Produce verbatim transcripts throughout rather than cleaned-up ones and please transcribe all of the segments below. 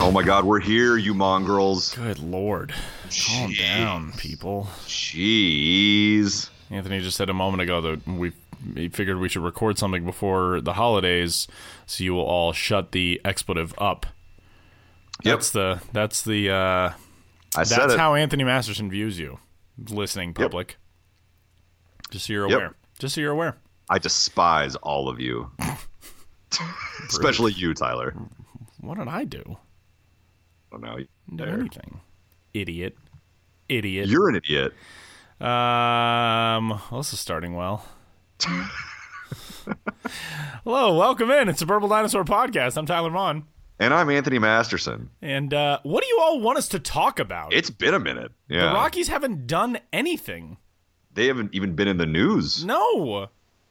Oh my God, we're here, you mongrels. Good Lord. Calm Jeez. down, people. Jeez. Anthony just said a moment ago that we he figured we should record something before the holidays so you will all shut the expletive up. Yep. That's the that's the uh I said that's it. how Anthony Masterson views you, listening public. Yep. Just so you're aware. Yep. Just so you're aware. I despise all of you. Especially you, Tyler. What did I do? Oh, no. Didn't do anything. Idiot. Idiot. You're an idiot. Um, well, this is starting well. Hello, welcome in. It's the Purple Dinosaur Podcast. I'm Tyler Vaughn. And I'm Anthony Masterson. And uh, what do you all want us to talk about? It's been a minute. Yeah. The Rockies haven't done anything. They haven't even been in the news. No.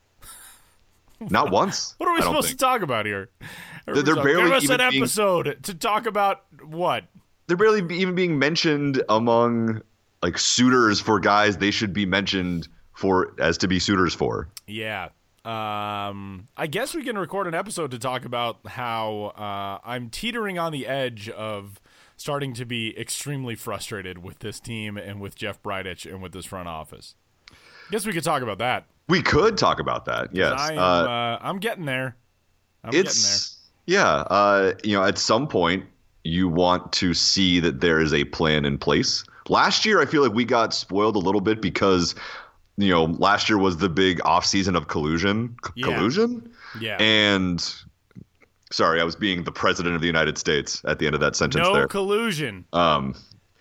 Not once. What are we I don't supposed think. to talk about here? They're, they're Give barely us even an being, episode to talk about what? they're barely be- even being mentioned among like suitors for guys they should be mentioned for as to be suitors for. Yeah. Um, I guess we can record an episode to talk about how uh, I'm teetering on the edge of starting to be extremely frustrated with this team and with Jeff Bridich and with this front office. Guess we could talk about that. We could talk about that. Yes. I am, uh, uh, I'm getting there. I'm it's yeah. Uh, you know, at some point you want to see that there is a plan in place. Last year, I feel like we got spoiled a little bit because, you know, last year was the big off season of collusion. C- Yeah. Collusion? Yeah. And sorry, I was being the president of the United States at the end of that sentence No there. collusion. Um,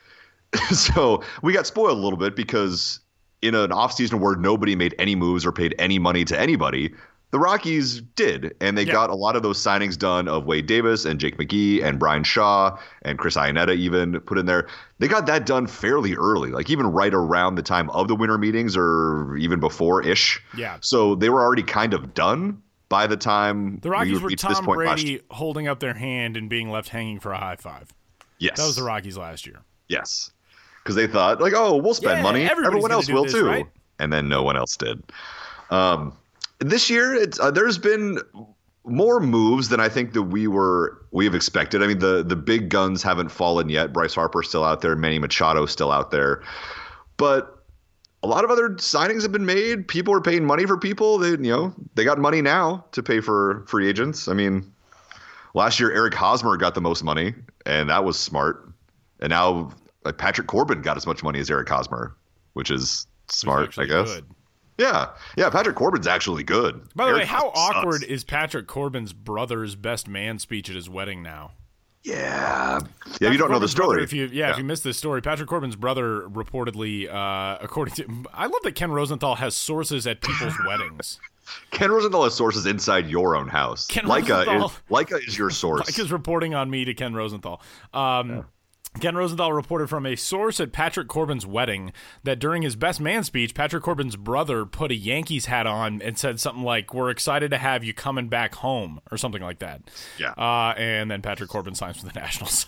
so we got spoiled a little bit because in an offseason where nobody made any moves or paid any money to anybody, the Rockies did. And they Yeah. got a lot of those signings done of Wade Davis and Jake McGee and Brian Shaw and Chris Iannetta even put in there. They got that done fairly early, like even right around the time of the winter meetings or even before-ish. Yeah. So they were already kind of done by the time The Rockies we were reached this Tom point last Brady year. holding up their hand and being left hanging for a high five. Yes. That was the Rockies last year. Yes. Because they thought, like, oh, we'll spend Yeah, money. everybody's Everyone gonna else do will this, too. right? And then no one else did. Um, this year, it's uh, there's been more moves than I think that we were we have expected. I mean, the the big guns haven't fallen yet. Bryce Harper's still out there. Manny Machado's still out there. But a lot of other signings have been made. People are paying money for people. They, you know, they got money now to pay for free agents. I mean, last year Eric Hosmer got the most money, and that was smart. And now like Patrick Corbin got as much money as Eric Hosmer, which is smart, I Actually guess. good. Yeah, yeah. Patrick Corbin's actually good. By the Eric way, how Hosmer sucks. awkward is Patrick Corbin's brother's best man speech at his wedding now? Yeah, yeah. Patrick You don't know the Corbin's brother, story. if you, yeah, if you missed this story, Patrick Corbin's brother reportedly, uh, according to, I love that Ken Rosenthal has sources at people's weddings. Ken Rosenthal has sources inside your own house. Ken Leica Rosenthal- is Leica is your source. Like is reporting on me to Ken Rosenthal. Um, yeah. Ken Rosenthal reported from a source at Patrick Corbin's wedding that during his best man speech, Patrick Corbin's brother put a Yankees hat on and said something like, "We're excited to have you coming back home," or something like that. Yeah. Uh, and then Patrick Corbin signs for the Nationals.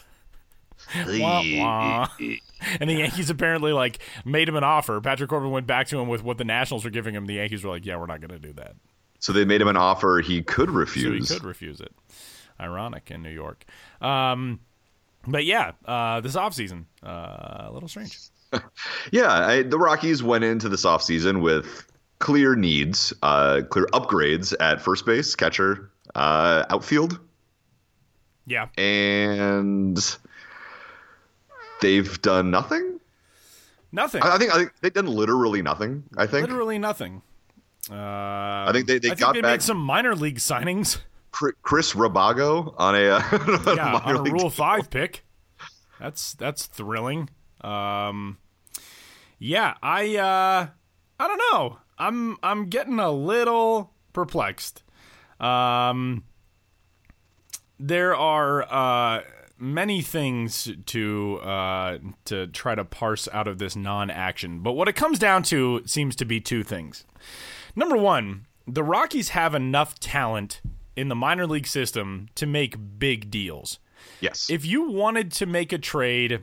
Wah, wah. And the Yankees apparently like made him an offer. Patrick Corbin went back to him with what the Nationals were giving him. The Yankees were like, "Yeah, we're not going to do that." So they made him an offer he could refuse. So he could refuse it. Ironic in New York. Um, but yeah, uh, this offseason, uh, a little strange. yeah, I, the Rockies went into this offseason with clear needs, uh, clear upgrades at first base, catcher, uh, outfield. Yeah. And they've done nothing? Nothing. I, I think I think they've done literally nothing, I think. Literally nothing. Uh, I think they, they I got think they back made some minor league signings. Chris Rabago on a, uh, on yeah, a, on a league Rule deal. five pick. That's that's thrilling. Um, yeah, I uh, I don't know. I'm I'm getting a little perplexed. Um, there are uh, many things to uh, to try to parse out of this non-action, but what it comes down to seems to be two things. Number one, the Rockies have enough talent in the minor league system to make big deals. Yes. If you wanted to make a trade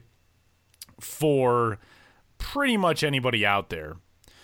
for pretty much anybody out there,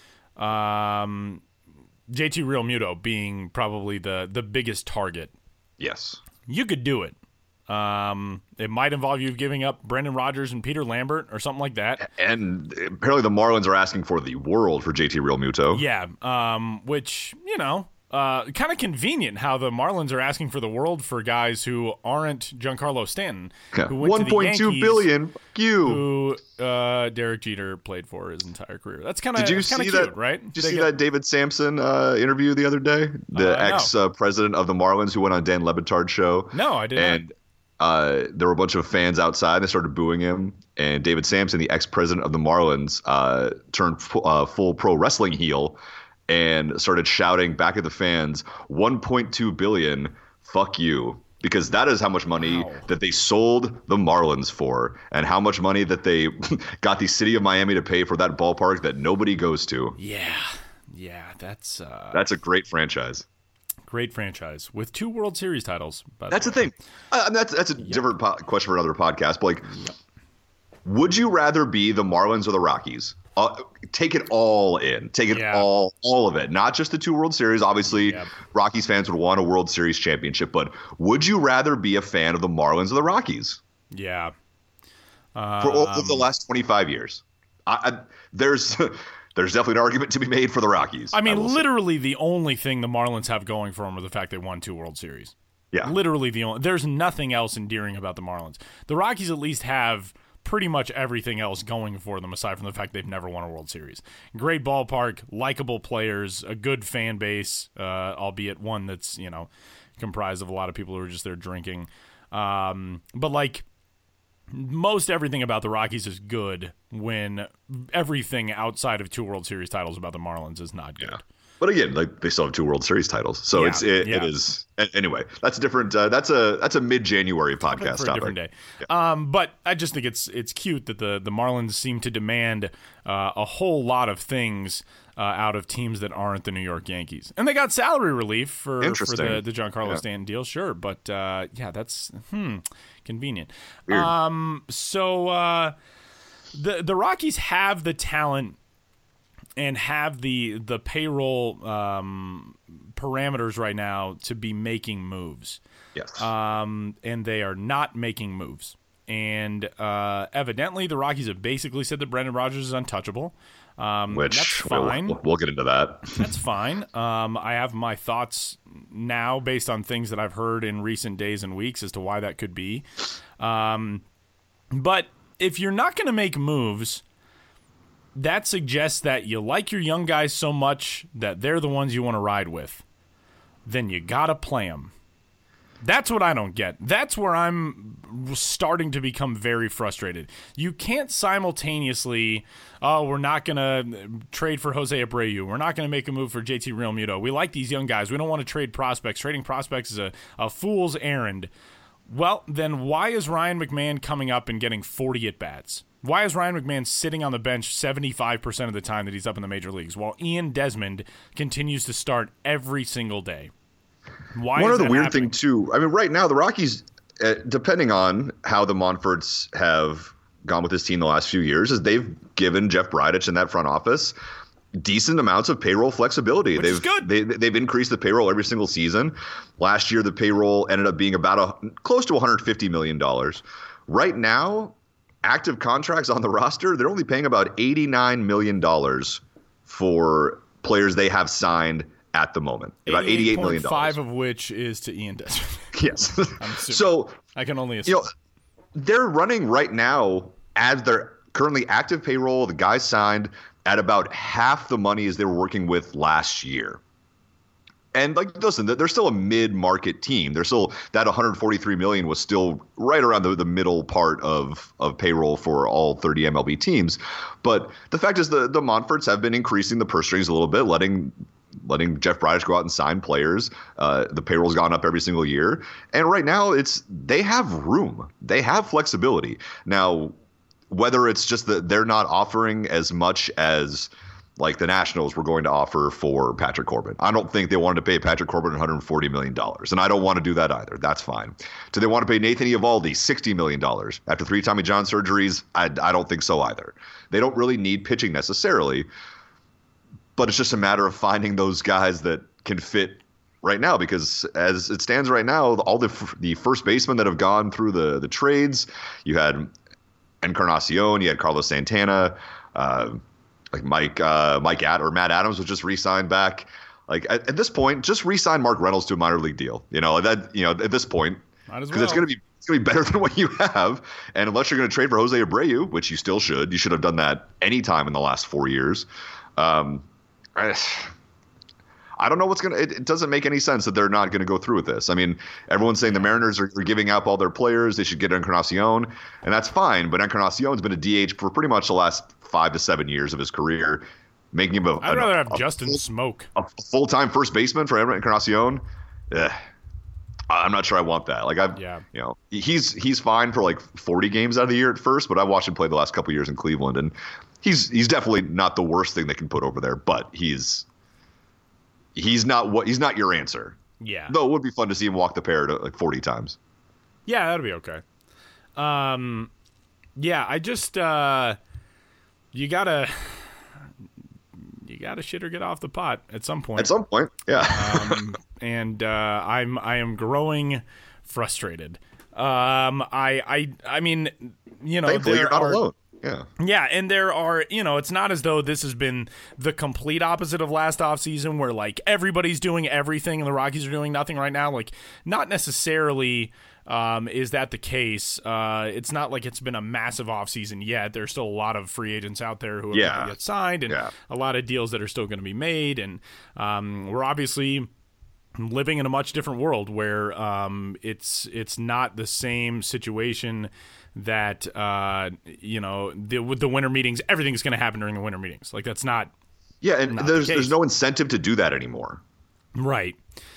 um, J T Realmuto being probably the, the biggest target, yes. you could do it. Um, it might involve you giving up Brendan Rodgers and Peter Lambert or something like that. And apparently the Marlins are asking for the world for J T Realmuto. Yeah, um, which, you know, uh, kind of convenient how the Marlins are asking for the world for guys who aren't Giancarlo Stanton, who went one point two billion. Fuck you. Who uh, Derek Jeter played for his entire career. That's kind of Did you kind see of that? cute, right? Did you They see get- that David Sampson uh, interview the other day? The Uh, no. ex uh, president of the Marlins who went on Dan Le Batard's show. No, I did not. And uh, there were a bunch of fans outside. And they started booing him. And David Sampson, the ex president of the Marlins, uh, turned fu- uh, full pro wrestling heel and started shouting back at the fans, one point two billion, fuck you. Because that is how much money Wow. that they sold the Marlins for, and how much money that they got the city of Miami to pay for that ballpark that nobody goes to. Yeah, yeah, that's uh, That's a great franchise. great franchise with two World Series titles. By That's the the thing. Uh, that's that's a different po- question for another podcast. But like, would you rather be the Marlins or the Rockies? Uh, take it all in. Take it Yeah. all, all of it. Not just the two World Series. Obviously, Yep. Rockies fans would want a World Series championship. But would you rather be a fan of the Marlins or the Rockies Yeah. for all of the last twenty-five years? I, I, there's there's definitely an argument to be made for the Rockies. I mean, will say. literally the only thing the Marlins have going for them are the fact they won two World Series. Yeah. Literally the only. There's nothing else endearing about the Marlins. The Rockies at least have pretty much everything else going for them aside from the fact they've never won a World Series. Great ballpark, likable players, a good fan base, uh, albeit one that's, you know, comprised of a lot of people who are just there drinking. Um, but like most everything about the Rockies is good when everything outside of two World Series titles about the Marlins is not good. Yeah. But again, like they still have two World Series titles, so Yeah, it's it, yeah. it is a- anyway. That's a different. Uh, that's a that's a mid January podcast for a topic. different day. Um, but I just think it's it's cute that the the Marlins seem to demand uh, a whole lot of things uh, out of teams that aren't the New York Yankees, and they got salary relief for for Interesting. the the Giancarlo Yeah. Stanton deal, sure, but uh, yeah, that's hmm convenient. Weird. Um, so uh, the the Rockies have the talent and have the the payroll um, parameters right now to be making moves. Yes. Um, and they are not making moves. And uh, evidently, the Rockies have basically said that Brendan Rodgers is untouchable. Um, Which that's we'll- fine. We'll, we'll get into that. That's fine. Um, I have my thoughts now based on things that I've heard in recent days and weeks as to why that could be. Um, but if you're not going to make moves, that suggests that you like your young guys so much that they're the ones you want to ride with. Then you got to play them. That's what I don't get. That's where I'm starting to become very frustrated. You can't simultaneously, oh, we're not going to trade for Jose Abreu. We're not going to make a move for J T Realmuto. We like these young guys. We don't want to trade prospects. Trading prospects is a, a fool's errand. Well, then why is Ryan McMahon coming up and getting forty at-bats? Why is Ryan McMahon sitting on the bench seventy-five percent of the time that he's up in the major leagues while Ian Desmond continues to start every single day? Why One is other that weird happening? thing too. I mean, right now the Rockies, uh, depending on how the Monforts have gone with this team the last few years, is they've given Jeff Bridich in that front office decent amounts of payroll flexibility. Which they've is good. They, they've increased the payroll every single season. Last year, the payroll ended up being about a close to one hundred fifty million dollars. Right now, active contracts on the roster, they're only paying about eighty-nine million dollars for players they have signed at the moment. About eighty-eight million dollars. Five of which is to Ian Desmond. Yes. I'm assuming. So, I can only assume. you know, they're running right now as their currently active payroll, the guys signed at about half the money as they were working with last year. And like, listen, they're still a mid-market team. They're still that one hundred forty-three million was still right around the, the middle part of of payroll for all thirty M L B teams. But the fact is, the the Monforts have been increasing the purse strings a little bit, letting letting Jeff Bridich go out and sign players. Uh, the payroll's gone up every single year, and right now it's they have room, they have flexibility now. Whether it's just that they're not offering as much as like the Nationals were going to offer for Patrick Corbin. I don't think they wanted to pay Patrick Corbin one hundred forty million dollars, and I don't want to do that either. That's fine. Do they want to pay Nathan Eovaldi sixty million dollars after three Tommy John surgeries? I, I don't think so either. They don't really need pitching necessarily, but it's just a matter of finding those guys that can fit right now, because as it stands right now, all the the first basemen that have gone through the the trades, you had Encarnacion, you had Carlos Santana, uh, like Mike uh, Mike Ad or Matt Adams was just re-signed back. Like at, at this point, just re-sign Mark Reynolds to a minor league deal. You know that you know at this point, because well. it's going to be it's going to be better than what you have. And unless you're going to trade for Jose Abreu, which you still should, you should have done that any time in the last four years. Um, I, I don't know what's going to. It doesn't make any sense that they're not going to go through with this. I mean, everyone's saying the Mariners are, are giving up all their players. They should get Encarnacion, and that's fine. But Encarnacion's been a D H for pretty much the last five to seven years of his career, making him a. I'd rather a, have a, Justin a, Smoke, a full-time first baseman for Encarnacion. Ugh. I'm not sure I want that. Like I've, yeah. you know, he's he's fine for like forty games out of the year at first, but I watched him play the last couple of years in Cleveland, and he's he's definitely not the worst thing they can put over there. But he's he's not what he's not your answer. Yeah. Though it would be fun to see him walk the parrot like forty times. Yeah, that'd be okay. Um, yeah, I just uh, you gotta. You got to shit or get off the pot at some point. At some point, yeah. um, and uh, I'm I am growing frustrated. Um, I I I mean, you know, thankfully there you're not are, alone. Yeah. Yeah, and there are, you know, it's not as though this has been the complete opposite of last offseason where like everybody's doing everything and the Rockies are doing nothing right now. Like, not necessarily. Um, is that the case? Uh, it's not like it's been a massive offseason yet. There's still a lot of free agents out there who have yeah. not yet signed, and yeah. a lot of deals that are still going to be made. And um, we're obviously living in a much different world where um, it's it's not the same situation that uh, you know the, with the winter meetings. Everything's going to happen during the winter meetings. Like that's not. Yeah, and not there's the there's no incentive to do that anymore. Right.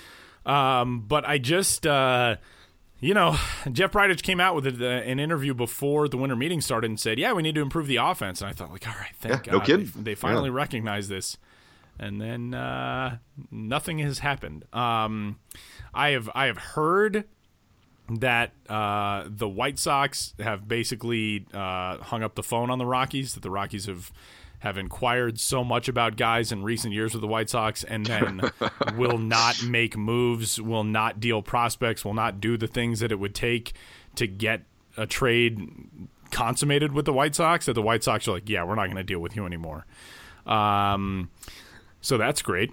Um, but I just. Uh, You know, Jeff Bridich came out with a, uh, an interview before the winter meeting started and said, yeah, we need to improve the offense. And I thought, like, all right, thank yeah, God. No kidding. They, they finally yeah. recognized this. And then uh, nothing has happened. Um, I have I have heard that uh, the White Sox have basically uh, hung up the phone on the Rockies, that the Rockies have have inquired so much about guys in recent years with the White Sox and then will not make moves, will not deal prospects, will not do the things that it would take to get a trade consummated with the White Sox, that the White Sox are like, yeah, we're not going to deal with you anymore. Um, so that's great.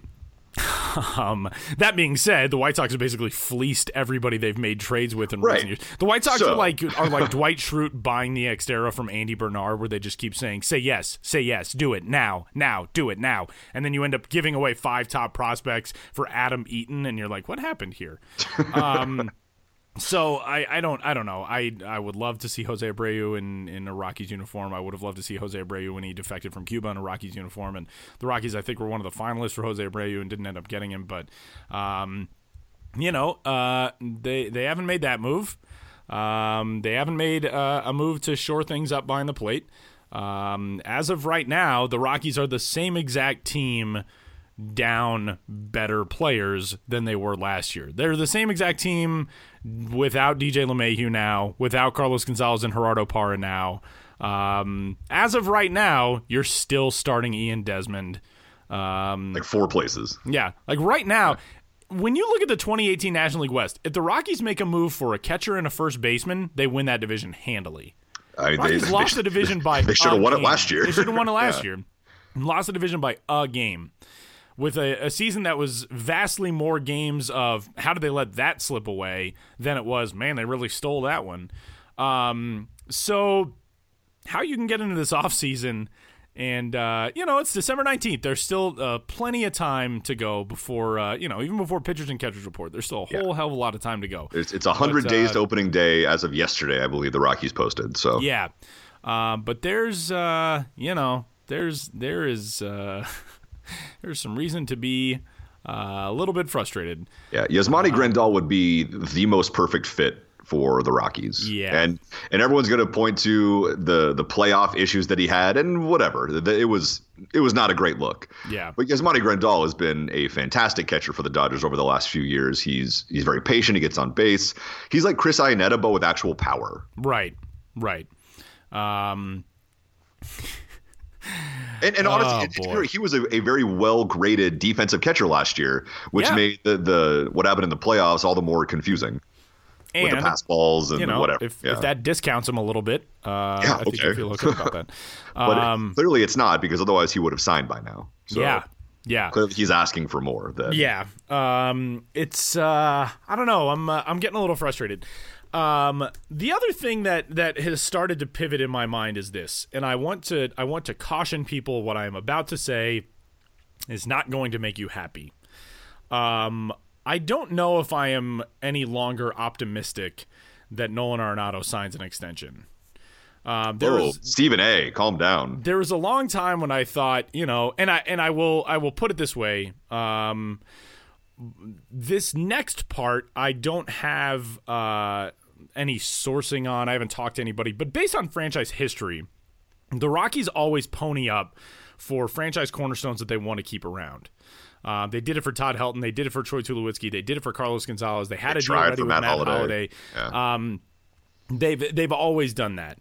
Um, that being said, the White Sox have basically fleeced everybody they've made trades with in right. recent years. The White Sox so. are like are like Dwight Schrute buying the Xterra from Andy Bernard, where they just keep saying, say yes, say yes, do it now, now, do it now. And then you end up giving away five top prospects for Adam Eaton, and you're like, what happened here? Um, so I, I don't I don't know. I I would love to see Jose Abreu in, in a Rockies uniform. I would have loved to see Jose Abreu when he defected from Cuba in a Rockies uniform. And the Rockies, I think, were one of the finalists for Jose Abreu and didn't end up getting him. But, um, you know, uh, they, they haven't made that move. Um, they haven't made uh, a move to shore things up behind the plate. Um, as of right now, the Rockies are the same exact team down better players than they were last year. They're the same exact team without D J LeMahieu now, without Carlos Gonzalez and Gerardo Parra now. Um, as of right now, you're still starting Ian Desmond. Um, like four places. Yeah. Like right now, yeah. When you look at the twenty eighteen National League West, if the Rockies make a move for a catcher and a first baseman, they win that division handily. I mean, Rockies they, lost they, the division by They should have won game. it last year. They should have won it last yeah. year. Lost the division by a game. With a, a season that was vastly more games of how did they let that slip away than it was, man, they really stole that one. Um, so how you can get into this offseason, and, uh, you know, it's December nineteenth. There's still uh, plenty of time to go before, uh, you know, even before pitchers and catchers report. There's still a whole yeah. hell of a lot of time to go. It's, it's one hundred but, days uh, to opening day as of yesterday, I believe the Rockies posted. So yeah. Uh, but there's, uh, you know, there's there is uh, – there's some reason to be uh, a little bit frustrated. Yeah, Yasmani uh, Grandal would be the most perfect fit for the Rockies. Yeah, and and everyone's going to point to the the playoff issues that he had and whatever. It was it was not a great look. Yeah, but Yasmani Grandal has been a fantastic catcher for the Dodgers over the last few years. He's he's very patient. He gets on base. He's like Chris Iannetta, but with actual power. Right, right. Um. And, and Oh, honestly, boy. it, he was a, a very well graded defensive catcher last year, which Yeah. made the, the what happened in the playoffs all the more confusing with the And, pass balls and you know, whatever. if yeah. if that discounts him a little bit, uh, Yeah, I think okay. you feel okay about that. but Um, clearly it's not, because otherwise he would have signed by now. So yeah, yeah. clearly he's asking for more. Than, Yeah, um, it's uh, I don't know. I'm uh, I'm getting a little frustrated. Um, the other thing that that has started to pivot in my mind is this, and I want to I want to caution people. What I am about to say is not going to make you happy. Um, I don't know if I am any longer optimistic that Nolan Arenado signs an extension. Um, there Oh, was Stephen A., calm down. there was a long time when I thought, you know, and I and I will I will put it this way. Um, this next part, I don't have uh, any sourcing on. I haven't talked to anybody, but based on franchise history, the Rockies always pony up for franchise cornerstones that they want to keep around. Uh, they did it for Todd Helton. They did it for Troy Tulowitzki. They did it for Carlos Gonzalez. They had They a deal tried ready for with Matt Matt Holliday. Holliday. Yeah. Um, they've they've always done that.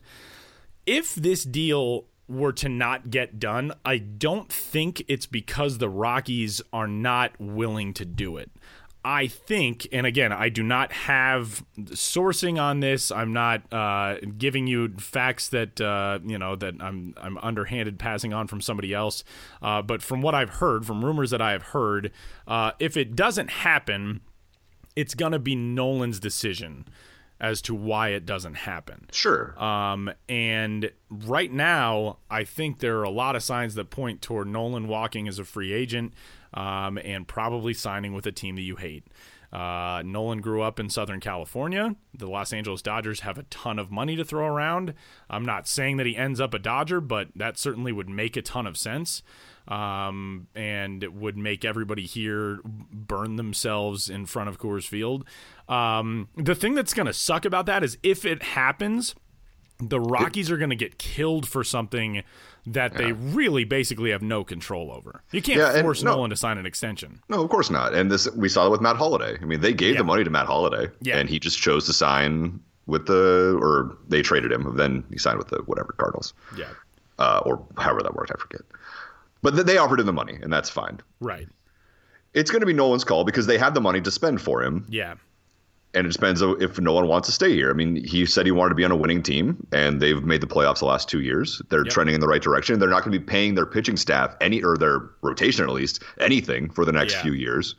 If this deal were to not get done, I don't think it's because the Rockies are not willing to do it. I think, and again, I do not have sourcing on this. I'm not uh, giving you facts that uh, you know that I'm I'm underhanded passing on from somebody else. Uh, but from what I've heard, from rumors that I have heard, uh, if it doesn't happen, it's gonna be Nolan's decision as to why it doesn't happen. Sure. Um, and right now, I think there are a lot of signs that point toward Nolan walking as a free agent um, and probably signing with a team that you hate. Uh, Nolan grew up in Southern California. The Los Angeles Dodgers have a ton of money to throw around. I'm not saying that he ends up a Dodger, but that certainly would make a ton of sense. Um, and it would make everybody here burn themselves in front of Coors Field. Um, the thing that's going to suck about that is if it happens, the Rockies are going to get killed for something that they really basically have no control over. You can't Yeah, and force no- Nolan to sign an extension. No, of course not. And this we saw it with Matt Holliday. I mean, they gave Yeah. the money to Matt Holliday, Yeah. and he just chose to sign with the, or they traded him. Then he signed with the whatever Cardinals, Yeah, uh, or however that worked. I forget. But th- they offered him the money, and that's fine. right. It's going to be Nolan's call because they had the money to spend for him, Yeah, and it depends on if Nolan wants to stay here. I mean, he said he wanted to be on a winning team, and they've made the playoffs the last two years. They're Yep. trending in the right direction. They're not going to be paying their pitching staff any, or their rotation at least, anything for the next Yeah. few years.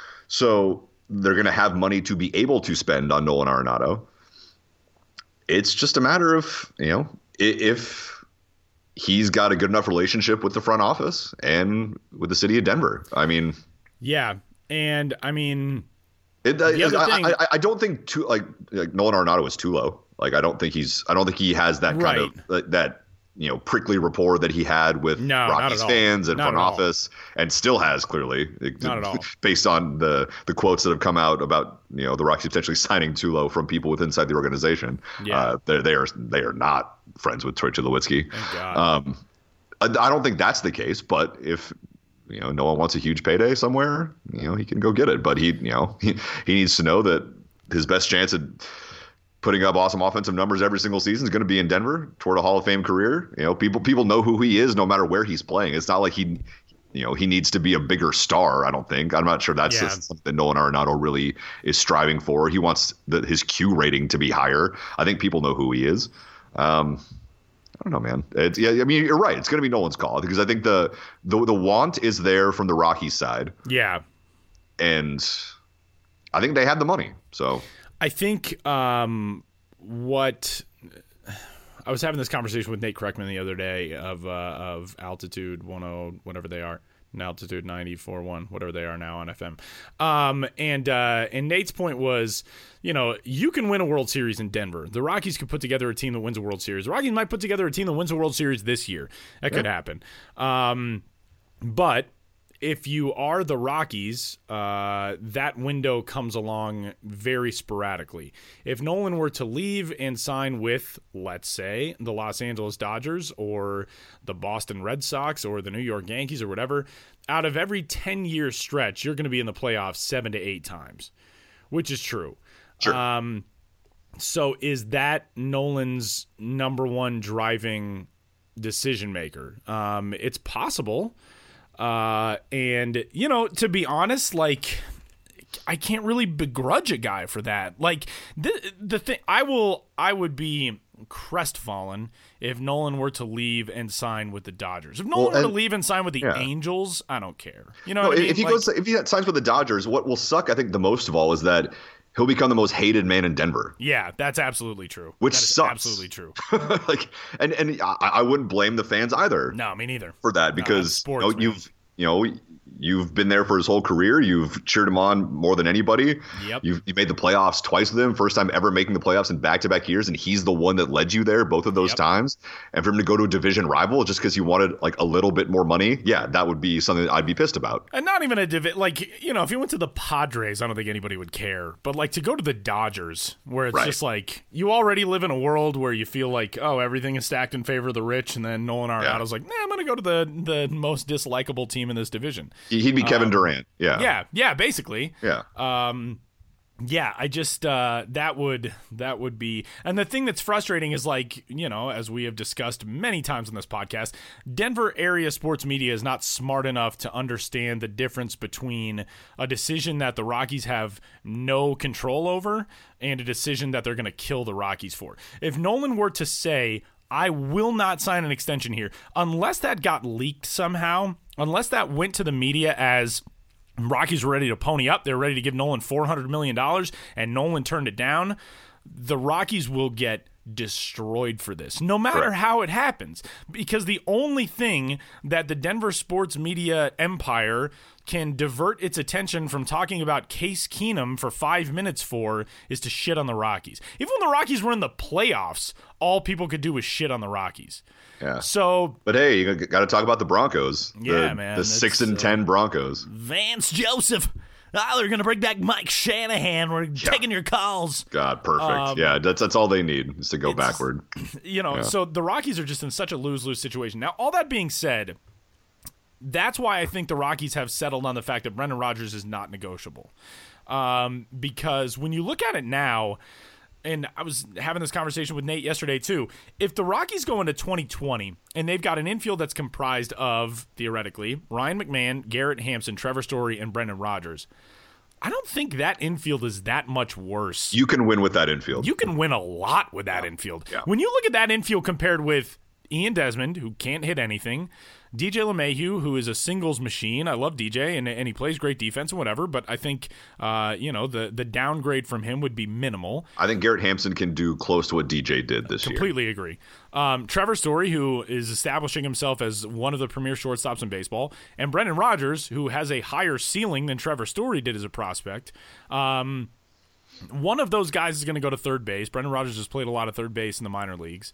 So they're going to have money to be able to spend on Nolan Arenado. It's just a matter of, you know, i- if he's got a good enough relationship with the front office and with the city of Denver. I mean, yeah, and I mean, it, I, other I, thing- I, I don't think too like, like Nolan Arenado is too low. Like I don't think he's I don't think he has that kind of Right. like, that you know prickly rapport that he had with No, not Rockies at all. fans and Not front at all. office, and still has clearly. Not at all. Based on the the quotes that have come out about you know the Rockies potentially signing Tulo from people with inside the organization. Yeah. Uh, they they are they are not friends with Troy Tulowitzki. Thank God. Um, I, I don't think that's the case, but if you know Nolan wants a huge payday somewhere, you know he can go get it. But he you know he, he needs to know that his best chance at putting up awesome offensive numbers every single season is going to be in Denver toward a Hall of Fame career. You know, people people know who he is no matter where he's playing. It's not like he, you know, he needs to be a bigger star. I don't think. I'm not sure that's Yeah. something that Nolan Arenado really is striving for. He wants the, his Q rating to be higher. I think people know who he is. Um, I don't know, man. It's, yeah, I mean, you're right. It's going to be Nolan's call because I think the the the want is there from the Rockies side, yeah. and I think they had the money. So I think um, what I was having this conversation with Nate Kreckman the other day of uh, of Altitude ten, whatever they are, and Altitude ninety-four point one, whatever they are now on F M. Um, and uh, and Nate's point was, you know, you can win a World Series in Denver. The Rockies could put together a team that wins a World Series. The Rockies might put together a team that wins a World Series this year. That could happen. Um, but if you are the Rockies, uh, that window comes along very sporadically. If Nolan were to leave and sign with, let's say, the Los Angeles Dodgers or the Boston Red Sox or the New York Yankees or whatever, out of every ten-year stretch, you're going to be in the playoffs seven to eight times, which is true. Sure. Um, so is that Nolan's number one driving decision maker. Um, it's possible. Uh, and, you know, to be honest, like, I can't really begrudge a guy for that. Like, the the thing, I will, I would be crestfallen if Nolan were to leave and sign with the Dodgers. If Nolan well, were to leave and sign with the yeah. Angels, I don't care. You know no, what I mean? If he like, goes, if he signs with the Dodgers, what will suck, I think, the most of all is that he'll become the most hated man in Denver. Yeah, that's absolutely true. Which that is sucks. Absolutely true. like, and and I, I wouldn't blame the fans either. No, me neither. For that, because no, sports, you know, you've you know. You've been there for his whole career. You've cheered him on more than anybody. Yep. You've you made the playoffs twice with him. First time ever making the playoffs in back-to-back years, and he's the one that led you there both of those Yep. times. And for him to go to a division rival just because you wanted like a little bit more money, yeah, that would be something that I'd be pissed about. And not even a divi- like, you know, if you went to the Padres, I don't think anybody would care. But like to go to the Dodgers, where it's Right. just like you already live in a world where you feel like, oh, everything is stacked in favor of the rich, and then Nolan Arenado's Yeah. like, nah, I'm gonna go to the the most dislikable team in this division. He'd be Kevin Um, Durant. Yeah. Yeah, yeah, basically. Yeah. Um, yeah, I just uh, that would that would be, and the thing that's frustrating is like, you know, as we have discussed many times on this podcast, Denver area sports media is not smart enough to understand the difference between a decision that the Rockies have no control over and a decision that they're going to kill the Rockies for. If Nolan were to say, I will not sign an extension here, unless that got leaked somehow, unless that went to the media as Rockies were ready to pony up, they were ready to give Nolan four hundred million dollars, and Nolan turned it down, the Rockies will get destroyed for this, no matter Correct. how it happens. Because the only thing that the Denver sports media empire can divert its attention from talking about Case Keenum for five minutes for is to shit on the Rockies. Even when the Rockies were in the playoffs, all people could do was shit on the Rockies. Yeah. So, But hey, you got to talk about the Broncos. Yeah, the, man, The that's, six and uh, ten Broncos. Vance Joseph. Oh, they're going to bring back Mike Shanahan. We're taking your calls. God, perfect. Um, yeah, that's that's all they need is to go it's- backward. You know, Yeah. so the Rockies are just in such a lose-lose situation. Now, all that being said, that's why I think the Rockies have settled on the fact that Brendan Rodgers is not negotiable. Um, because when you look at it now, and I was having this conversation with Nate yesterday too, if the Rockies go into twenty twenty and they've got an infield that's comprised of, theoretically, Ryan McMahon, Garrett Hampson, Trevor Story, and Brendan Rodgers, I don't think that infield is that much worse. You can win with that infield. You can win a lot with that infield. Yeah. When you look at that infield compared with Ian Desmond, who can't hit anything, D J LeMahieu, who is a singles machine. I love D J, and, and he plays great defense and whatever, but I think uh, you know the, the downgrade from him would be minimal. I think Garrett Hampson can do close to what D J did this year. Completely agree. Um, Trevor Story, who is establishing himself as one of the premier shortstops in baseball, and Brendan Rodgers, who has a higher ceiling than Trevor Story did as a prospect. Um, one of those guys is going to go to third base. Brendan Rodgers has played a lot of third base in the minor leagues.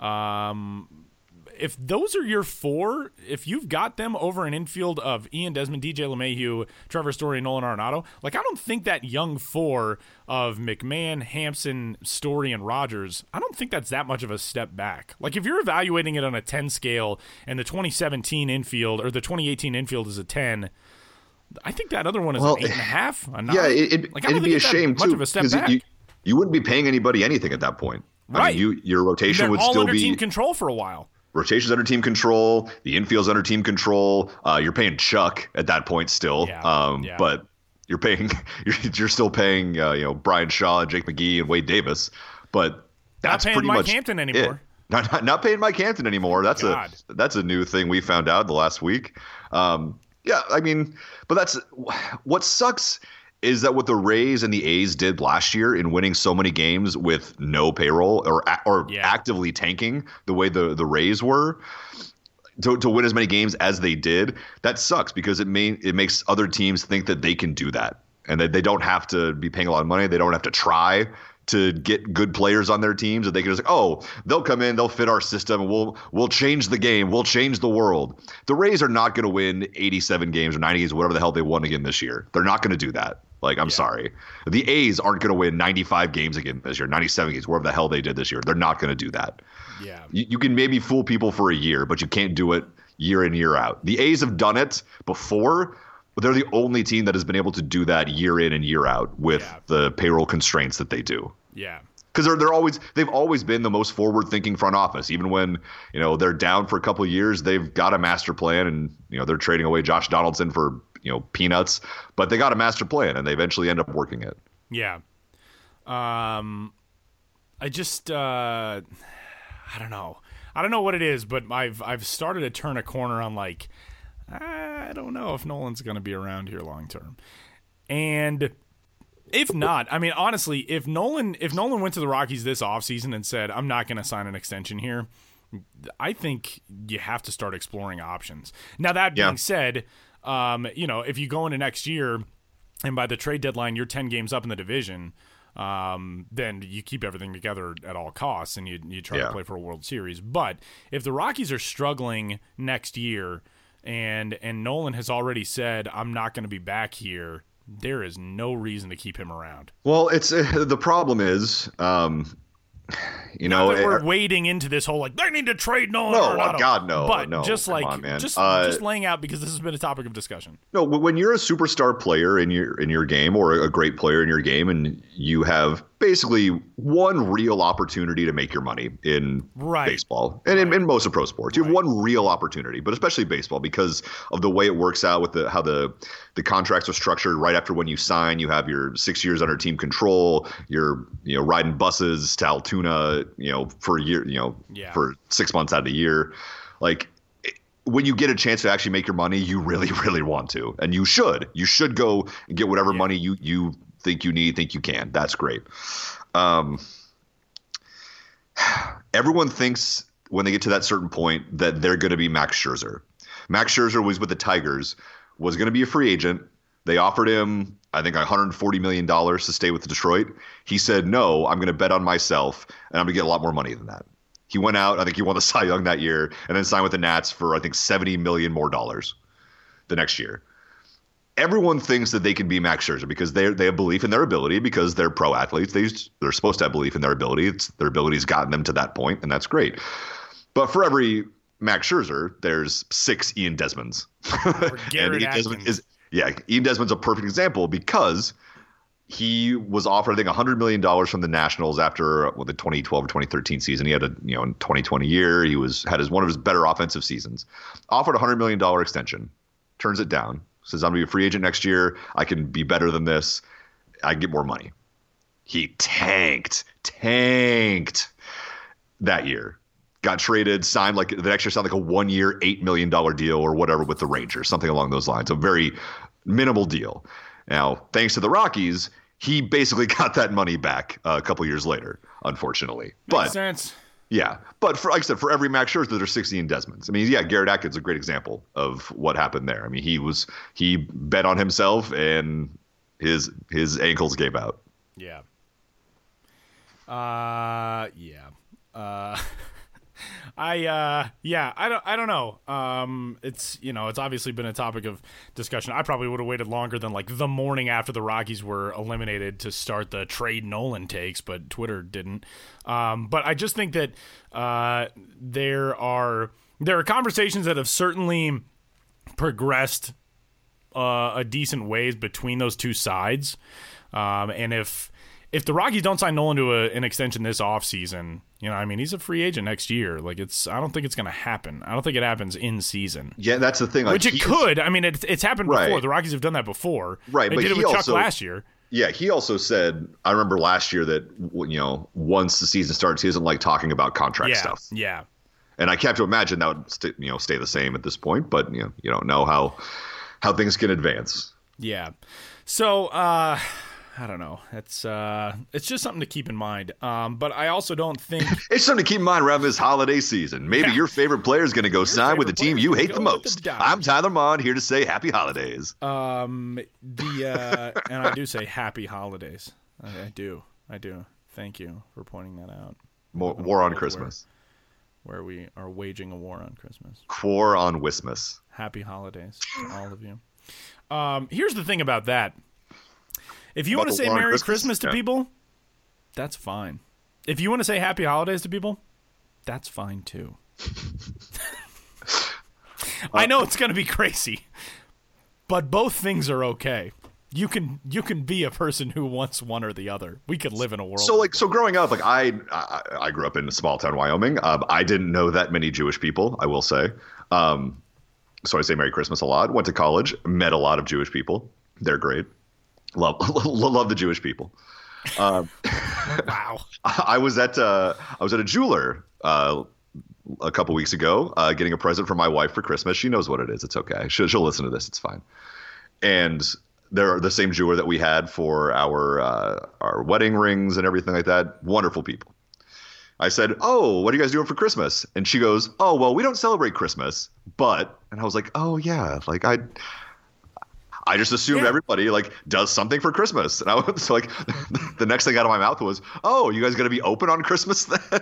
Um, if those are your four, if you've got them over an infield of Ian Desmond, D J LeMahieu, Trevor Story, and Nolan Arenado, like I don't think that young four of McMahon, Hampson, Story, and Rodgers, I don't think that's that much of a step back. Like if you're evaluating it on a ten scale and the twenty seventeen infield or the twenty eighteen infield is a ten, I think that other one is Well, an eight and a half. A nine. Yeah, it, it, like, I don't it'd think be a it's that shame much too of a step because back. you, you wouldn't be paying anybody anything at that point. I Right. mean, you your rotation They're would all still under be team control for a while. rotation's under team control. The infield's under team control. Uh, you're paying Chuck at that point still, Yeah, um, yeah. but you're paying you're, you're still paying uh, you know Brian Shaw, Jake McGee, and Wade Davis. But that's paying pretty Mike much Hampton it. anymore. Not, not not paying Mike Hampton anymore. That's God. a that's a new thing we found out the last week. Um, yeah, I mean, but that's what sucks is that what the Rays and the A's did last year in winning so many games with no payroll or or Yeah. actively tanking the way the the Rays were to to win as many games as they did. That sucks because it may it makes other teams think that they can do that and that they don't have to be paying a lot of money. They don't have to try to get good players on their teams, that they can just like, oh, they'll come in, they'll fit our system, and we'll we'll change the game, we'll change the world. The Rays are not going to win eighty-seven games or ninety games, whatever the hell they won again this year. They're not going to do that. Like, I'm Yeah. sorry. The A's aren't going to win ninety-five games again this year, ninety-seven games, whatever the hell they did this year. They're not going to do that. Yeah. You, you can maybe fool people for a year, but you can't do it year in, year out. The A's have done it before, but they're the only team that has been able to do that year in and year out with Yeah. the payroll constraints that they do. Yeah. because they're they're always they've always been the most forward-thinking front office. Even when you know they're down for a couple of years, they've got a master plan, and you know they're trading away Josh Donaldson for you know peanuts, but they got a master plan, and they eventually end up working it. Yeah. Um, I just uh, I don't know. I don't know what it is, but I've I've started to turn a corner on like I don't know if Nolan's going to be around here long term, and. If not, I mean, honestly, if Nolan if Nolan went to the Rockies this offseason and said, I'm not going to sign an extension here, I think you have to start exploring options. Now, that being yeah. said, um, you know, if you go into next year and by the trade deadline you're ten games up in the division, um, then you keep everything together at all costs and you, you try yeah. to play for a World Series. But if the Rockies are struggling next year and and Nolan has already said, I'm not going to be back here, there is no reason to keep him around. Well, it's uh, the problem is, um, you Not know, that we're it, wading into this whole like they need to trade Nolan. No, Arenado. God, no, But no, just like on, man. just uh, just laying out because this has been a topic of discussion. No, when you're a superstar player in your in your game or a great player in your game, and you have basically one real opportunity to make your money in right. baseball and right. in, in most of pro sports, you have right. one real opportunity, but especially baseball because of the way it works out with the how the the contracts are structured. Right after when you sign, you have your six years under team control. You're you know riding buses to Altoona, you know for a year, you know yeah. for six months out of the year, like. When you get a chance to actually make your money, you really, really want to, and you should. You should go and get whatever yeah. money you, you think you need, think you can. That's great. Um, everyone thinks when they get to that certain point that they're going to be Max Scherzer. Max Scherzer was with the Tigers, was going to be a free agent. They offered him, I think, one hundred forty million dollars to stay with Detroit. He said, no, I'm going to bet on myself, and I'm going to get a lot more money than that. He went out, I think he won the Cy Young that year, and then signed with the Nats for, I think, seventy million dollars more dollars the next year. Everyone thinks that they can be Max Scherzer because they they have belief in their ability because they're pro athletes. They, they're supposed to have belief in their ability. It's, their ability's gotten them to that point, and that's great. But for every Max Scherzer, there's six Ian Desmonds. Or Garrett Ian Atkins. Desmond is, yeah, Ian Desmond's a perfect example because – he was offered, I think, one hundred million dollars from the Nationals after well, the twenty twelve or twenty thirteen season. He had a, you know, in twenty twenty year, he was had his one of his better offensive seasons. Offered a one hundred million dollars extension, turns it down. Says, I'm going to be a free agent next year. I can be better than this. I get more money. He tanked, tanked that year. Got traded, signed like the next year signed like a one year, eight million dollars deal or whatever with the Rangers, something along those lines. A very minimal deal. Now, thanks to the Rockies, he basically got that money back uh, a couple years later, unfortunately. Makes but, sense. Yeah. But for, like I said, for every Max Scherzer, there's sixteen Desmonds. I mean, yeah, Garrett Atkins is a great example of what happened there. I mean, he was he bet on himself and his his ankles gave out. Yeah. Uh, yeah. Uh, I uh yeah I don't I don't know um it's you know it's obviously been a topic of discussion. I probably would have waited longer than like the morning after the Rockies were eliminated to start the trade Nolan takes, but Twitter didn't. Um, but I just think that uh there are there are conversations that have certainly progressed uh, a decent ways between those two sides, um, and if. If the Rockies don't sign Nolan to a, an extension this offseason, you know, I mean, he's a free agent next year. Like, it's, I don't think it's going to happen. I don't think it happens in season. Yeah, that's the thing. Like, Which it could. I mean, it, it's happened right. before. The Rockies have done that before. Right. They but did it he with also, Chuck last year. Yeah, he also said, I remember last year that, you know, once the season starts, he doesn't like talking about contract yeah, stuff. Yeah. And I have to imagine that would, st- you know, stay the same at this point. But, you know, you don't know how how things can advance. Yeah. So, uh... I don't know. It's uh, it's just something to keep in mind. Um, but I also don't think it's something to keep in mind around this holiday season. Maybe yeah. your favorite player is going to go your sign with the team you hate the most. The I'm Tyler Mond here to say happy holidays. Um, the uh, and I do say happy holidays. I, I do. I do. Thank you for pointing that out. More, war on Christmas. Where, where we are waging a war on Christmas. War on Wismas. Happy holidays to all of you. Um, here's the thing about that. If you want to say Merry Christmas, Christmas to yeah. people, that's fine. If you want to say Happy Holidays to people, that's fine too. I know it's going to be crazy, but both things are okay. You can you can be a person who wants one or the other. We could live in a world. So like so growing up, like I I, I grew up in a small town, Wyoming. Um, I didn't know that many Jewish people, I will say. Um, so I say Merry Christmas a lot. Went to college, met a lot of Jewish people. They're great. Love love the Jewish people. Um, wow. I was at uh, I was at a jeweler uh, a couple weeks ago, uh, getting a present for my wife for Christmas. She knows what it is. It's okay. She'll, she'll listen to this. It's fine. And they're the same jeweler that we had for our uh, our wedding rings and everything like that. Wonderful people. I said, "Oh, what are you guys doing for Christmas?" And she goes, "Oh, well, we don't celebrate Christmas, but." And I was like, "Oh yeah, like I." I just assumed yeah. everybody like does something for Christmas, and I was so, like, the next thing out of my mouth was, "Oh, you guys gonna be open on Christmas then?"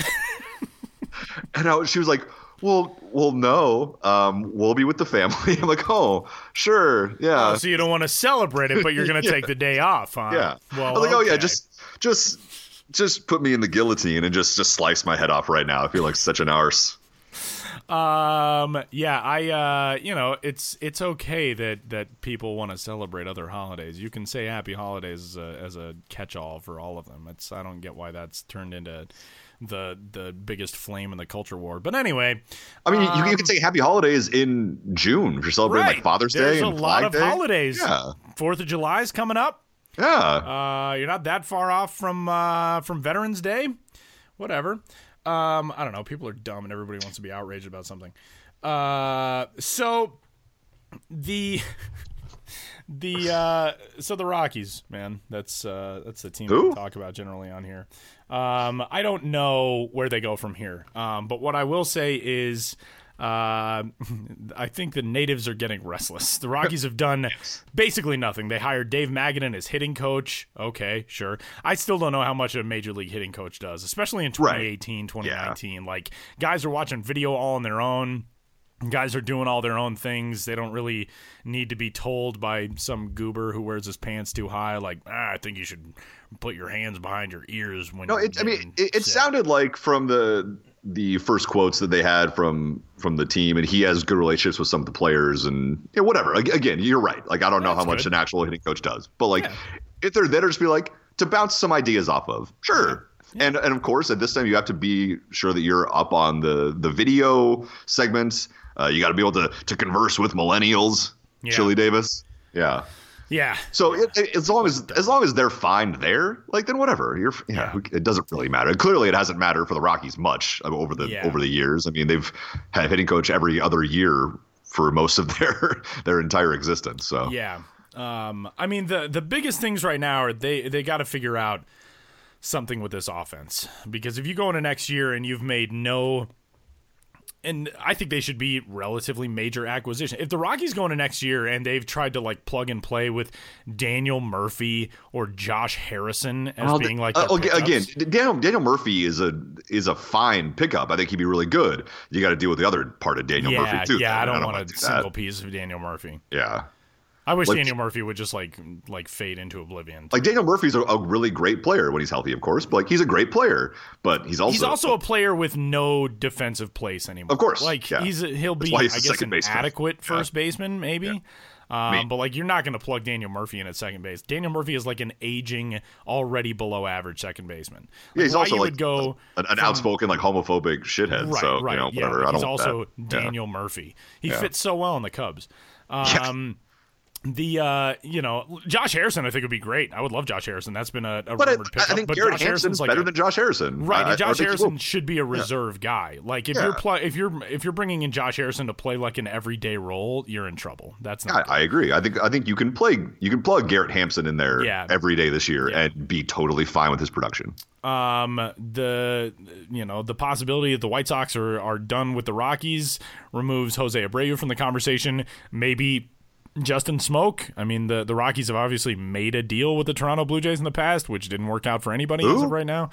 And I, she was like, Well, well, no. Um, we'll be with the family. I'm like, oh, sure, yeah. Oh, so you don't want to celebrate it, but you're going to yeah. take the day off, huh? Yeah. Well, I was like, okay. oh yeah, just, just, just put me in the guillotine and just, just slice my head off right now. I feel like such an arse. Um. Yeah. I. Uh. You know. It's. It's okay that that people want to celebrate other holidays. You can say Happy Holidays as a, as a catch-all for all of them. It's. I don't get why that's turned into the the biggest flame in the culture war. But anyway, I mean, um, you, you can say Happy Holidays in June if you're celebrating right. like Father's There's Day a and lot Flag of Day. holidays. Yeah. Fourth of July is coming up. Yeah. Uh. You're not that far off from uh from Veterans Day. Whatever. Um, I don't know. People are dumb, and everybody wants to be outraged about something. Uh, so the the uh, so the Rockies, man, that's uh, that's the team Who? we talk about generally on here. Um, I don't know where they go from here, um, but what I will say is. Uh, I think the natives are getting restless. The Rockies have done basically nothing. They hired Dave Magadan as hitting coach. Okay, sure. I still don't know how much a major league hitting coach does, especially in twenty eighteen, twenty nineteen. Yeah. Like, guys are watching video all on their own. Guys are doing all their own things. They don't really need to be told by some goober who wears his pants too high. Like, ah, I think you should put your hands behind your ears when. No, you're it, I mean, it, it sounded like from the the first quotes that they had from from the team, and he has good relationships with some of the players, and you know, whatever. Again, you're right. Like, I don't know That's how much good. an actual hitting coach does, but like, Yeah. if they're there to just be like to bounce some ideas off of, sure. Yeah. And and of course, at this time, you have to be sure that you're up on the the video segments. Uh, you got to be able to to converse with millennials. Yeah. Chili Davis, yeah, Yeah. So it, it, as long as as long as they're fine there, like then whatever. You're yeah, Yeah. who- it doesn't really matter. Clearly, it hasn't mattered for the Rockies much over the Yeah. over the years. I mean, they've had a hitting coach every other year for most of their their entire existence. So Yeah. Um, I mean, the the biggest things right now are they, they got to figure out something with this offense. Because if you go into next year and you've made no – and I think they should be relatively major acquisition. If the Rockies go into next year and they've tried to like plug and play with Daniel Murphy or Josh Harrison as Well, being like uh, their okay, pickups, again, Daniel Daniel Murphy is a is a fine pickup. I think he'd be really good. You got to deal with the other part of Daniel yeah, Murphy too. yeah, I don't, wanna want do a that. single piece of Daniel Murphy. Yeah. I wish Like- Daniel Murphy would just like like fade into oblivion. Like Daniel Murphy's a, a really great player when he's healthy, of course. But like he's a great player, but he's also He's also a player with no defensive place anymore. Of course, like yeah. he's a, he'll be, why I he's the guess, second an baseman. adequate Yeah. first baseman, maybe. Yeah. Um, Me. but like, you're not going to plug Daniel Murphy in at second base. Daniel Murphy is like an aging, already below average second baseman. Like, yeah, he's why also you like would go an, an from- outspoken like homophobic shithead. right, so right, you know, yeah. whatever. Like, I he's don't want also that. Yeah. Daniel Murphy. He Yeah. fits so well in the Cubs. Yeah. Um, The uh, you know, Josh Harrison, I think would be great. I would love Josh Harrison. That's been a, a But I, rumored pickup. I think but Garrett Josh Hanson's Harrison's like better a- than Josh Harrison. Right, I, and Josh I think he Harrison will. should be a reserve guy. Like if Yeah. you're pl- if you're if you're bringing in Josh Harrison to play like an everyday role, you're in trouble. That's not. I, I agree. I think I think you can play you can plug Garrett Hampson in there Yeah. every day this year Yeah. and be totally fine with his production. Um, the you know the possibility that the White Sox are are done with the Rockies removes Jose Abreu from the conversation. Maybe Justin Smoke. I mean, the, the Rockies have obviously made a deal with the Toronto Blue Jays in the past, which didn't work out for anybody Who? as of right now.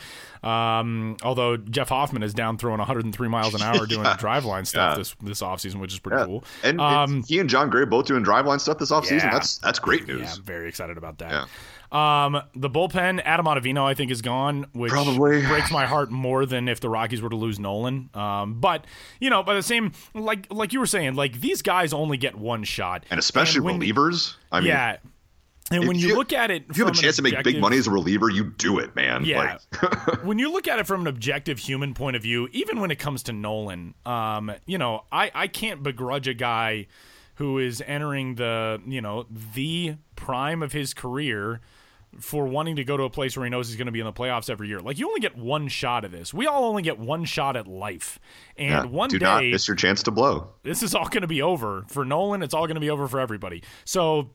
Um, although Jeff Hoffman is down throwing one hundred three miles an hour doing Yeah. driveline stuff Yeah. this this offseason, which is pretty Yeah. cool. And Um, it's- he and John Gray both doing driveline stuff this offseason. Yeah. That's that's great Yeah, news. I'm very excited about that. Yeah. Um, the bullpen, Adam Ottavino, I think, is gone, which Probably. breaks my heart more than if the Rockies were to lose Nolan. Um, but you know, by the same, like like you were saying, like these guys only get one shot, And especially when- relievers. I mean, yeah. And if when you, you look at it, if you have a chance to make big money as a reliever, you do it, man. Yeah. Like. When you look at it from an objective human point of view, even when it comes to Nolan, um, you know, I, I can't begrudge a guy who is entering the, you know, the prime of his career for wanting to go to a place where he knows he's going to be in the playoffs every year. Like, you only get one shot at this. We all only get one shot at life. And yeah, one do day... Do not miss your chance to blow. This is all going to be over. For Nolan, it's all going to be over for everybody. So...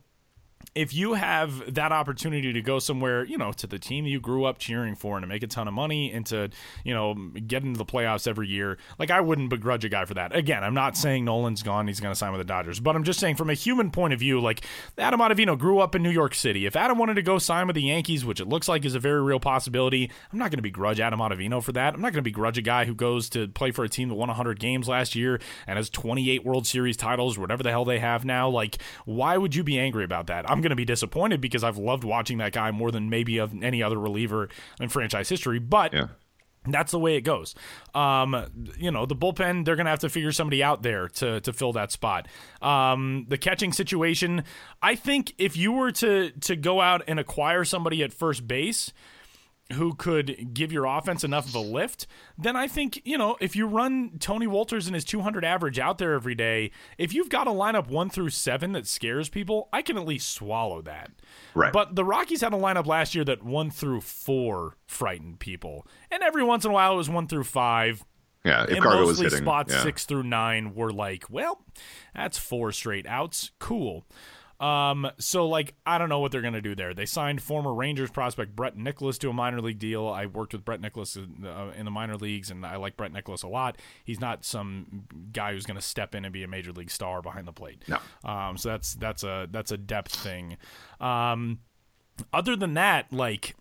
if you have that opportunity to go somewhere, you know, to the team you grew up cheering for and to make a ton of money and to, you know, get into the playoffs every year, like, I wouldn't begrudge a guy for that. Again, I'm not saying Nolan's gone, he's going to sign with the Dodgers, but I'm just saying from a human point of view, like, Adam Ottavino grew up in New York City. If Adam wanted to go sign with the Yankees, which it looks like is a very real possibility, I'm not going to begrudge Adam Ottavino for that. I'm not going to begrudge a guy who goes to play for a team that won one hundred games last year and has twenty-eight World Series titles, whatever the hell they have now. Like, why would you be angry about that? I'm going to be disappointed because I've loved watching that guy more than maybe of any other reliever in franchise history, but yeah. That's the way it goes. Um, you know, the bullpen, they're going to have to figure somebody out there to to fill that spot. Um, the catching situation, I think if you were to to go out and acquire somebody at first base who could give your offense enough of a lift, then I think, you know, if you run Tony Wolters and his two hundred average out there every day, if you've got a lineup one through seven that scares people, I can at least swallow that. Right. But the Rockies had a lineup last year that one through four frightened people. And every once in a while it was one through five. Yeah, if and Cargo was mostly hitting. spots yeah. six through nine were like, well, that's four straight outs. Cool. Um, so, like, I don't know what they're going to do there. They signed former Rangers prospect Brett Nicholas to a minor league deal. I worked with Brett Nicholas in, uh, in the minor leagues, and I like Brett Nicholas a lot. He's not some guy who's going to step in and be a major league star behind the plate. No. Um, so that's that's a that's a depth thing. Um, other than that, like,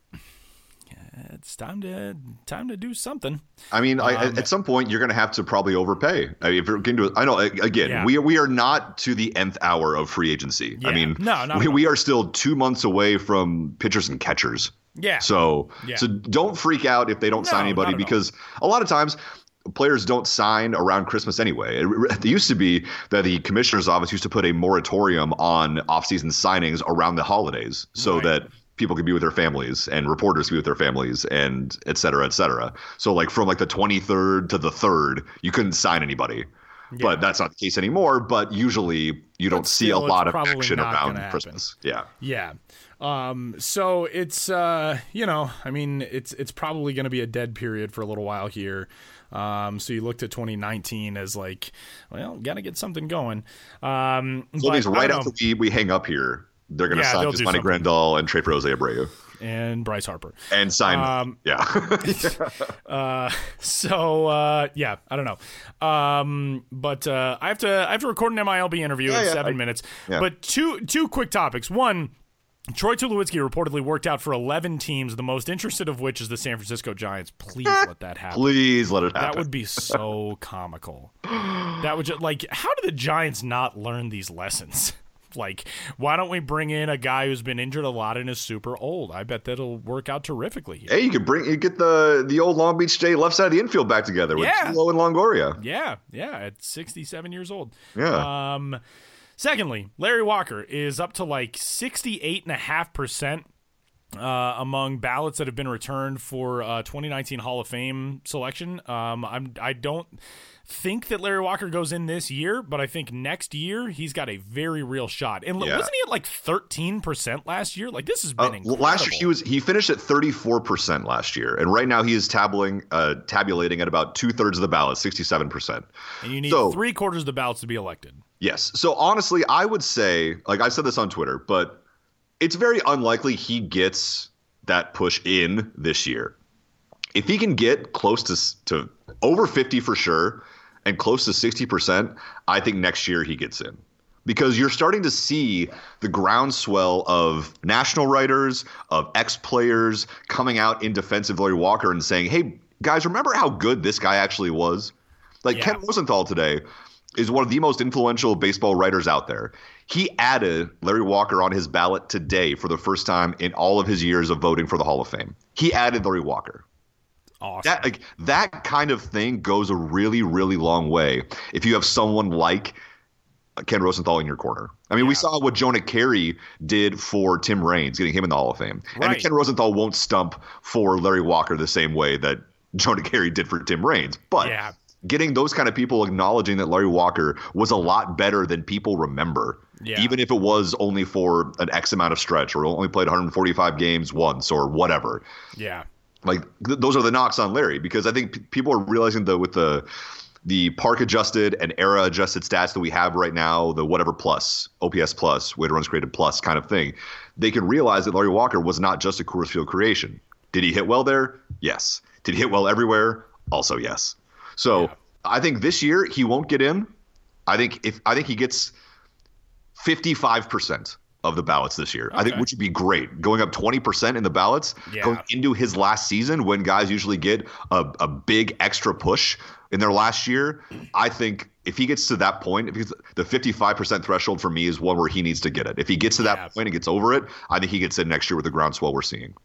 it's time to time to do something. I mean, um, I, at some point, you're going to have to probably overpay. I mean, if you're going to, I know, again, yeah. we we are not to the nth hour of free agency. Yeah. I mean, no, no, we, no. we are still two months away from pitchers and catchers. Yeah. So yeah. so don't freak out if they don't no, sign anybody, because all. a lot of times players don't sign around Christmas anyway. It, it used to be that the commissioner's office used to put a moratorium on offseason signings around the holidays so right. that people could be with their families and reporters could be with their families and et cetera, et cetera. So like from like the twenty-third to the third, you couldn't sign anybody. Yeah. But that's not the case anymore. But usually you don't see a lot of action around Christmas. Yeah. Yeah. Um, so it's, uh, you know, I mean, it's it's probably going to be a dead period for a little while here. Um, so you looked at twenty nineteen as like, well, got to get something going. Um, so but, these right after we, we hang up here, they're going to yeah, sign Yasmani Grandal and trade for Jose Abreu. And Bryce Harper. And sign um, yeah. uh, so, uh, yeah, I don't know. Um, but uh, I have to I have to record an M I L B interview yeah, in yeah, seven I, minutes. Yeah. But two two quick topics. One, Troy Tulowitzki reportedly worked out for eleven teams, the most interested of which is the San Francisco Giants. Please let that happen. Please let it happen. That would be so comical. That would just, like, how do the Giants not learn these lessons? Like, why don't we bring in a guy who's been injured a lot and is super old? I bet that'll work out terrifically here. Hey, you could bring you get the the old Long Beach State left side of the infield back together with yeah. Tulo and Longoria. Yeah, yeah, at sixty-seven years old. Yeah. Um, secondly, Larry Walker is up to like sixty-eight point five percent uh, among ballots that have been returned for uh, twenty nineteen Hall of Fame selection. Um, I'm I don't think that Larry Walker goes in this year, but I think next year he's got a very real shot. And yeah. wasn't he at like thirteen percent last year? Like, this has been uh, incredible. Last year he was he finished at thirty-four percent last year, and right now he is tabulating uh, tabulating at about two thirds of the ballot, sixty-seven percent. And you need so, three quarters of the ballots to be elected. Yes. So honestly, I would say, like I said this on Twitter, but it's very unlikely he gets that push in this year. If he can get close to to over fifty for sure and close to sixty percent, I think next year he gets in. Because you're starting to see the groundswell of national writers, of ex-players coming out in defense of Larry Walker and saying, hey, guys, remember how good this guy actually was? Like yeah. Ken Rosenthal today is one of the most influential baseball writers out there. He added Larry Walker on his ballot today for the first time in all of his years of voting for the Hall of Fame. He added Larry Walker. Awesome. That like that kind of thing goes a really, really long way. If you have someone like Ken Rosenthal in your corner. I mean, yeah. we saw what Jonah Carey did for Tim Raines, getting him in the Hall of Fame. Right. And Ken Rosenthal won't stump for Larry Walker the same way that Jonah Carey did for Tim Raines. But yeah. getting those kind of people acknowledging that Larry Walker was a lot better than people remember, yeah. even if it was only for an X amount of stretch or only played one hundred forty-five games once or whatever. Yeah. Like th- those are the knocks on Larry, because I think p- people are realizing that with the the park adjusted and era adjusted stats that we have right now, the whatever plus, O P S plus, weighted runs created plus kind of thing, they can realize that Larry Walker was not just a Coors Field creation. Did he hit well there? Yes. Did he hit well everywhere? Also yes. So yeah. I think this year he won't get in. I think if I think he gets fifty-five percent of the ballots this year. Okay. I think, which would be great. Going up twenty percent in the ballots, yeah. going into his last season when guys usually get a, a big extra push in their last year. I think if he gets to that point, if he's, the fifty-five percent threshold for me is one where he needs to get it. If he gets to that yeah. point and gets over it, I think he gets in next year with the groundswell we're seeing.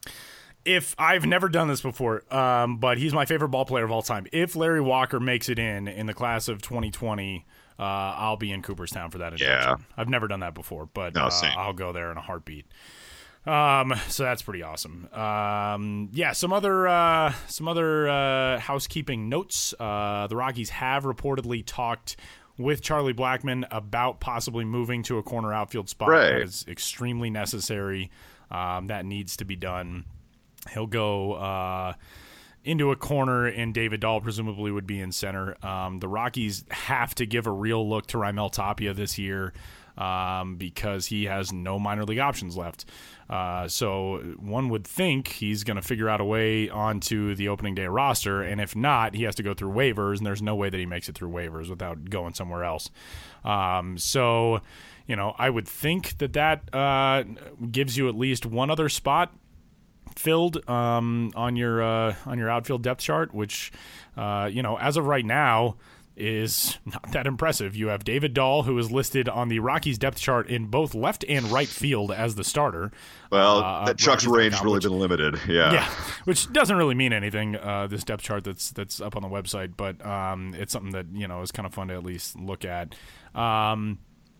If I've never done this before, um, but he's my favorite ball player of all time. If Larry Walker makes it in in the class of twenty twenty, uh, I'll be in Cooperstown for that induction. Yeah. I've never done that before, but no, uh, I'll go there in a heartbeat. Um, so that's pretty awesome. Um, yeah, some other uh, some other uh, housekeeping notes. Uh, the Rockies have reportedly talked with Charlie Blackmon about possibly moving to a corner outfield spot. Right. That is extremely necessary. Um, that needs to be done. He'll go uh, into a corner, and David Dahl presumably would be in center. Um, the Rockies have to give a real look to Raimel Tapia this year um, because he has no minor league options left. Uh, so one would think he's going to figure out a way onto the opening day roster, and if not, he has to go through waivers, and there's no way that he makes it through waivers without going somewhere else. Um, so, you know, I would think that that uh, gives you at least one other spot filled um, on your uh, on your outfield depth chart, which uh, you know, as of right now, is not that impressive. You have David Dahl, who is listed on the Rockies depth chart in both left and right field as the starter. Well, uh, that Chuck's range really which, been limited. Yeah, yeah, which doesn't really mean anything. Uh, this depth chart that's that's up on the website, but um, it's something that, you know, is kind of fun to at least look at. Um,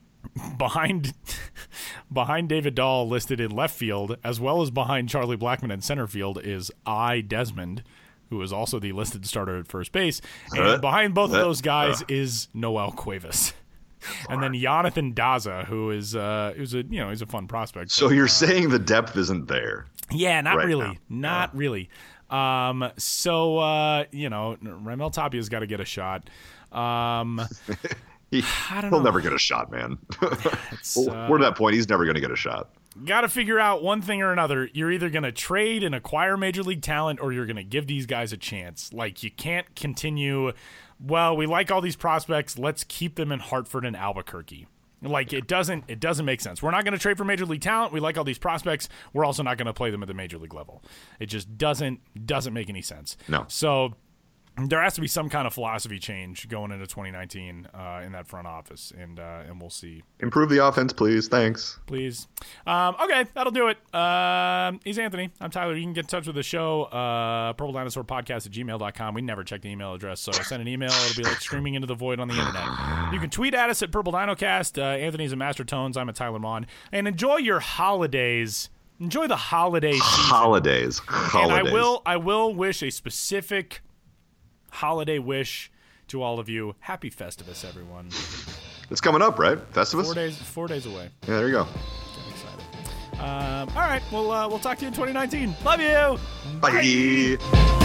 Behind behind David Dahl, listed in left field, as well as behind Charlie Blackmon in center field, is I. Desmond, who is also the listed starter at first base. And uh, behind both uh, of those guys uh, is Noel Cuevas. And then Jonathan Daza, who is uh, who's a you know he's a fun prospect. So but, you're uh, saying the depth isn't there? Yeah, not right really, now. not uh. really. Um, so uh, you know, Raimel Tapia's got to get a shot. Um, He, I don't he'll know. never get a shot, man. uh, We're to that point. He's never going to get a shot. Got to figure out one thing or another. You're either going to trade and acquire major league talent, or you're going to give these guys a chance. Like, you can't continue, well, we like all these prospects, let's keep them in Hartford and Albuquerque. Like, it doesn't it doesn't make sense. We're not going to trade for major league talent. We like all these prospects. We're also not going to play them at the major league level. It just doesn't doesn't make any sense. No. So there has to be some kind of philosophy change going into twenty nineteen uh, in that front office, and uh, and we'll see. Improve the offense, please. Thanks. Please. Um, okay, that'll do it. Um, he's Anthony. I'm Tyler. You can get in touch with the show, uh, purple dinosaur podcast at gmail dot com. We never check the email address, so send an email. It'll be like screaming into the void on the internet. You can tweet at us at purpledinocast. Uh, Anthony's a Master Tones. I'm a Tyler Mon. And enjoy your holidays. Enjoy the holiday season. Holidays. Holidays. And I will, I will wish a specific holiday wish to all of you. Happy Festivus, everyone. It's coming up, right? Festivus? Four days, four days away. Yeah, there you go. Getting excited. Um, all right, well, uh, we'll talk to you in twenty nineteen. Love you. Bye. Bye.